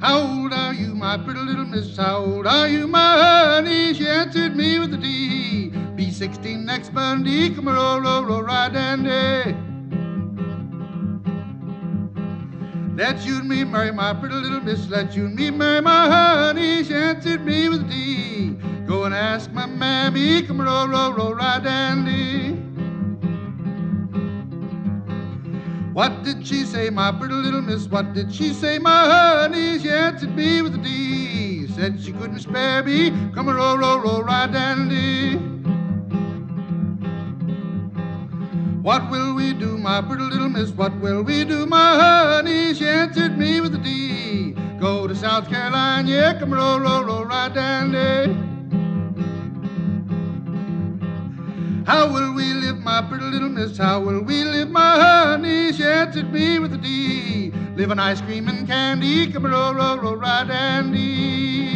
How old are you, my pretty little miss? How old are you, my honey? She answered me with a D. Be 16 next Monday. Come roll, roll, roll, right dandy. Let you and me marry, my pretty little miss. Let you and me marry, my honey. She answered me with a D. Go and ask my mammy. Come roll, roll, roll, right dandy. What did she say, my pretty little miss? What did she say, my honey? She answered me with a D. Said she couldn't spare me. Come and roll, roll, roll, right dandy. What will we do, my pretty little miss? What will we do, my honey? She answered me with a D. Go to South Carolina, yeah, come and roll, roll, roll, right dandy. How will we live, my pretty little miss? How will we live, my honey? She answered me with a D. Live on ice cream and candy. Come and roll, roll, roll, right dandy.